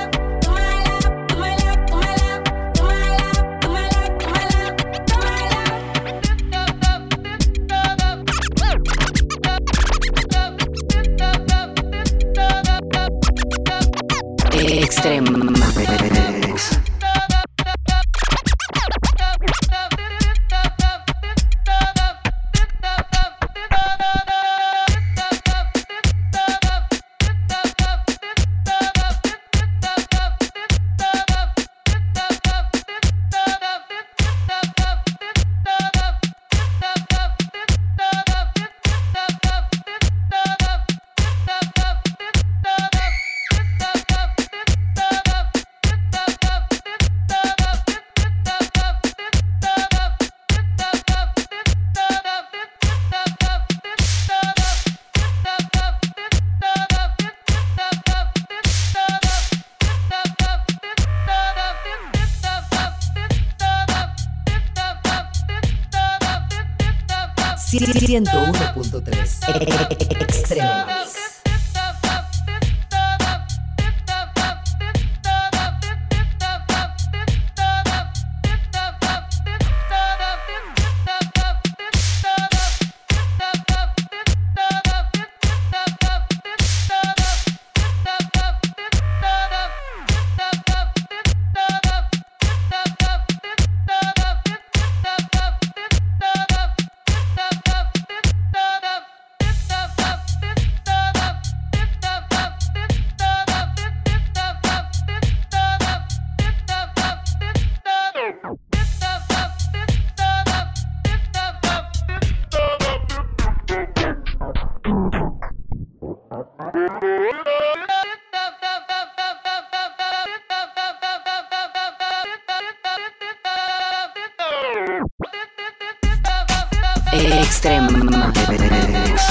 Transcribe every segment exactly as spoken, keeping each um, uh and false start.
ciento uno punto tres Extremo Mix. Extremo Mix.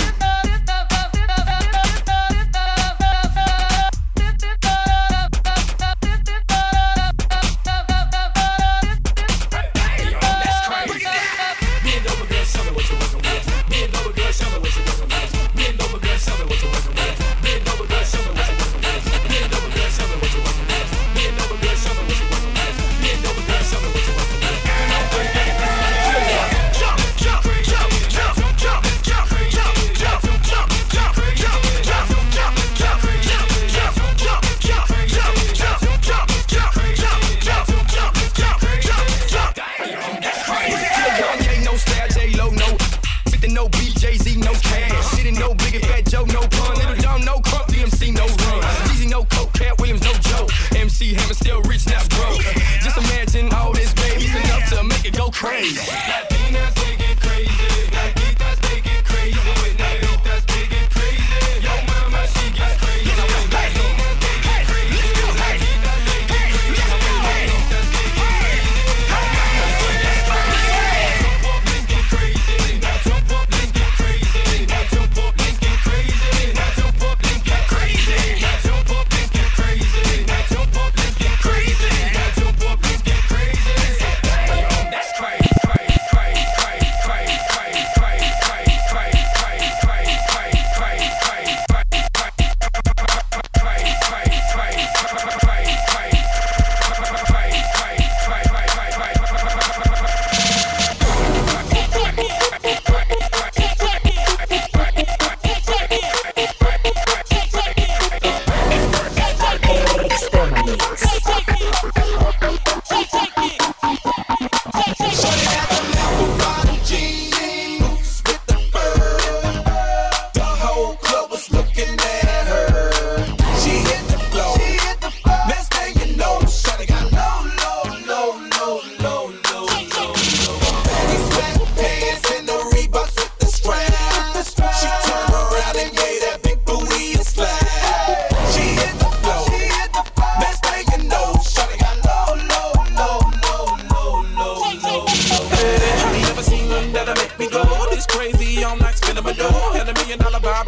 Crazy.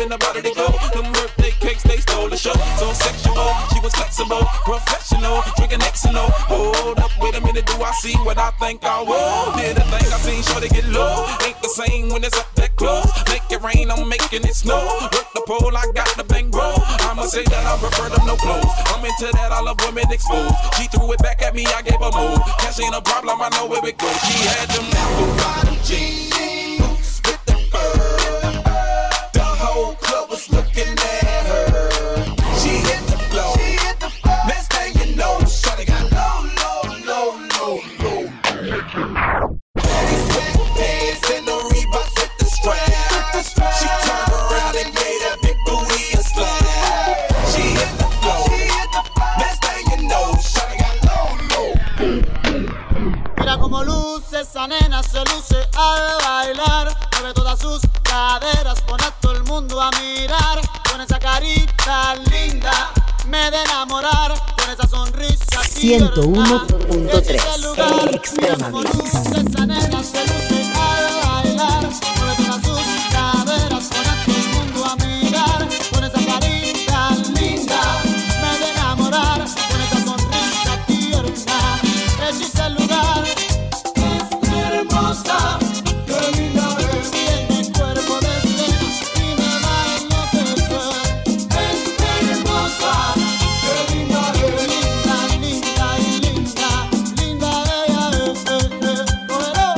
been about it to go. Them birthday cakes, they stole the show. So sexual, she was flexible, professional, drinking X and O. Hold up, wait a minute, do I see what I think I will? Did a thing I seen, sure to get low. Ain't the same when it's up that close. Make it rain, I'm making it snow. Work the pole, I got the bang roll. I'ma say that I prefer them no clothes. I'm into that, I love women exposed. She threw it back at me, I gave her move. Cash ain't a problem, I know where it goes. She had them apple bottom jeans with the fur. The whole club was looking at her. She hit the floor. Next thing you know, shawty got low, low, low, low, low. These sweatpants and the Reeboks with the strap. She turned around and made a big booty a slap. She hit the floor. Next thing you know, shawty got low, low. Mira como luce esa nena, se luce al bailar. Mueve todas sus caderas, pone a todo el mundo a mirar. Con esa carita linda, me de enamorar. Con esa sonrisa ciento uno punto tres Extrema Mix. Esa nena se luce al bailar. Mueve todas sus caderas, pone a todo el mundo a mirar. Con esa carita linda, me de enamorar. Con esa sonrisa tierna, precisa el lugar. Hermosa, qué linda es. Tiene el cuerpo de escena y me va a enloquecer. Es hermosa, qué linda es. Linda, linda y linda, linda ella es. Eh, eh. Cógelo.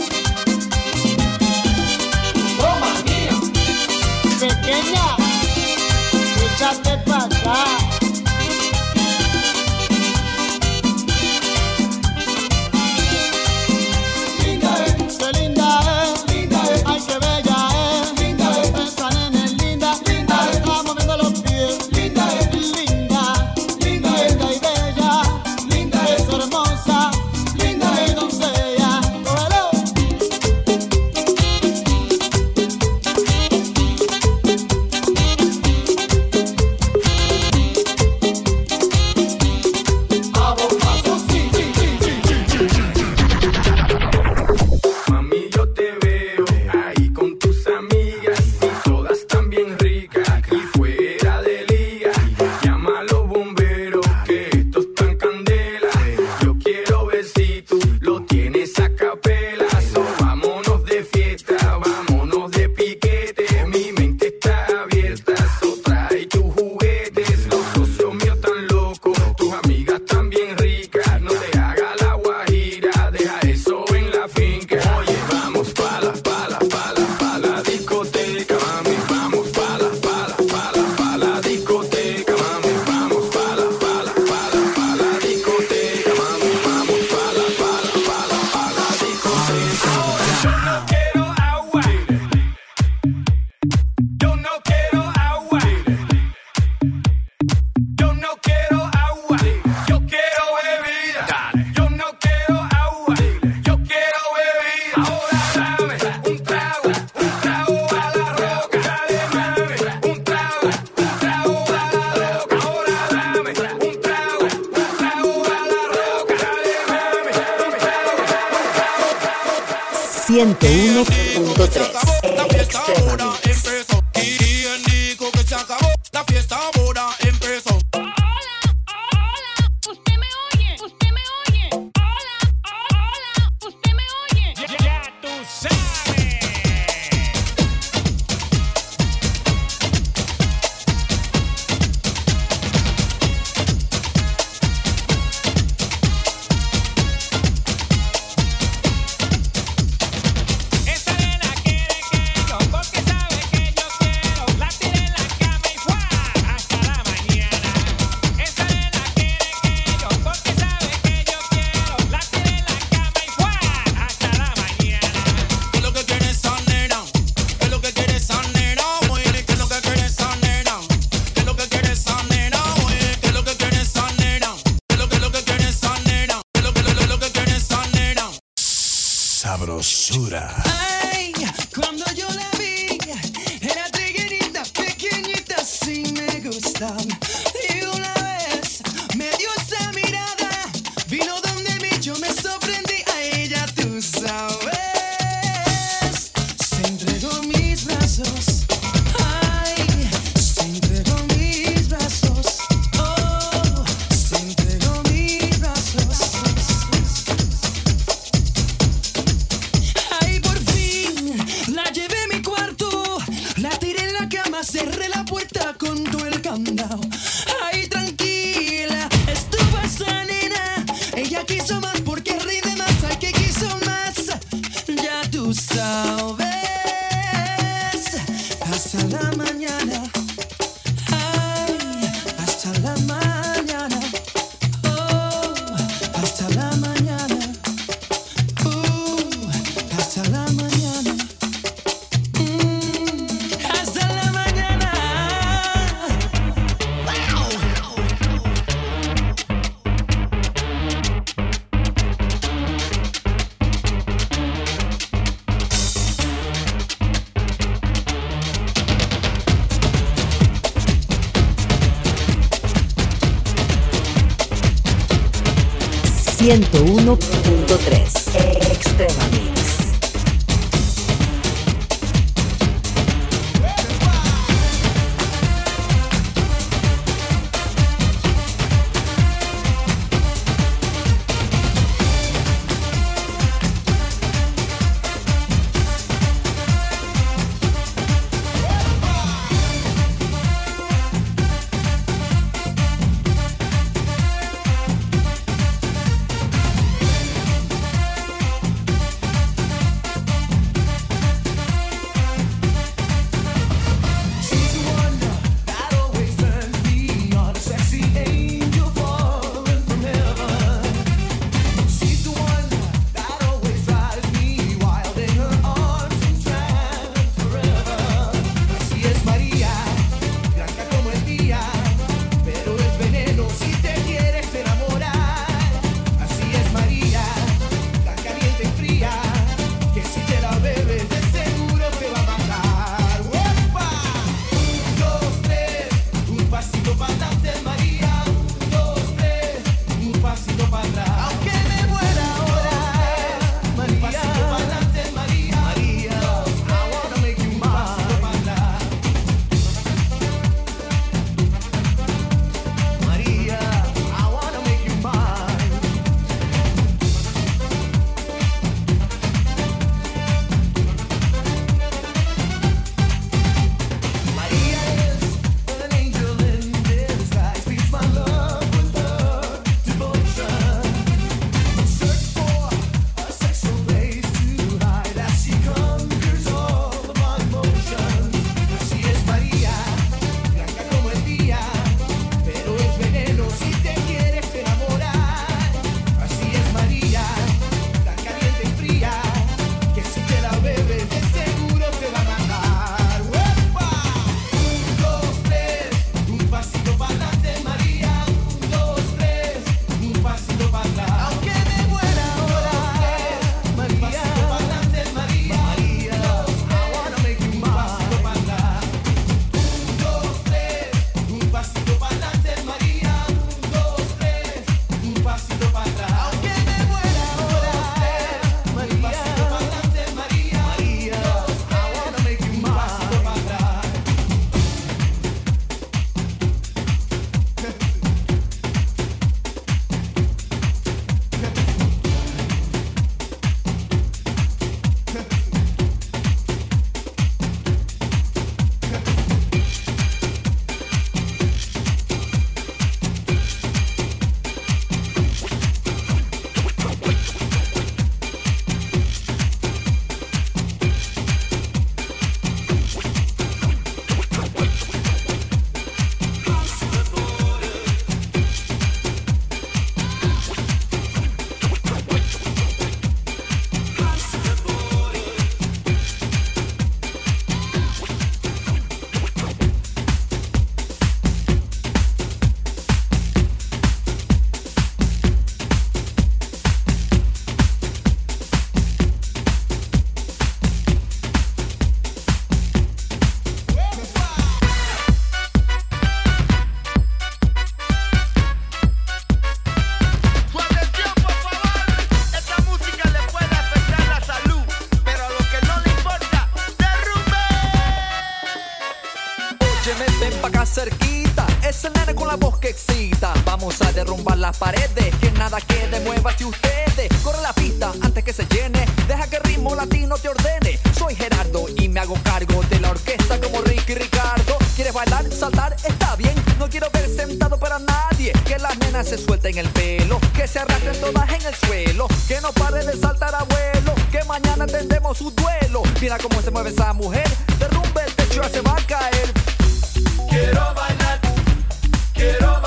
Toma, mía. Pequeña, échate pa' acá. ciento uno punto tres Extrema Mix. Y el dijo que se acabó, la fiesta ahora empezó. Hola, hola, usted me oye, usted me oye. Hola, hola, usted me oye. Ya, ya tú sabes. Esa nena quiere que yo, porque sabe que yo quiero. La tiré en la cama y ¡fua! Hasta la mañana. Esa nena quiere que yo, porque sabe que yo quiero. La tiré en la cama y ¡fua! Hasta la mañana. ¿Qué es lo que quiere esa nena? ¿Qué es lo que quiere esa nena? Oye, ¿qué es lo que quiere esa nena? ¿Qué es lo que quiere esa nena? Oye, ¿qué es lo que quiere esa nena? ¿Qué es lo que lo que quiere esa nena? ¿Qué es lo que lo, lo, lo que quiere esa nena? Sabrosura. Ay, cuando yo la vi, era triguerita, pequeñita, sí me gustaba. Y una vez me dio esa mirada, vino donde mí, yo me sorprendí a ella, tú sabes. Se entregó mis brazos, ay, ciento uno punto tres Extrema Mix. cerquita, ese nene con la voz que excita. Vamos a derrumbar las paredes, que nada quede, muévase ustedes. Corre la pista antes que se llene, deja que el ritmo latino te ordene. Soy Gerardo y me hago cargo de la orquesta como Ricky Ricardo. ¿Quieres bailar, saltar? Está bien, no quiero ver sentado para nadie. Que las nenas se suelten el pelo, que se arrastren todas en el suelo. Que no pare de saltar abuelo, que mañana tendremos su duelo. Mira cómo se mueve esa mujer, derrumbe el techo, ya se va a caer. Quiero bailar, quiero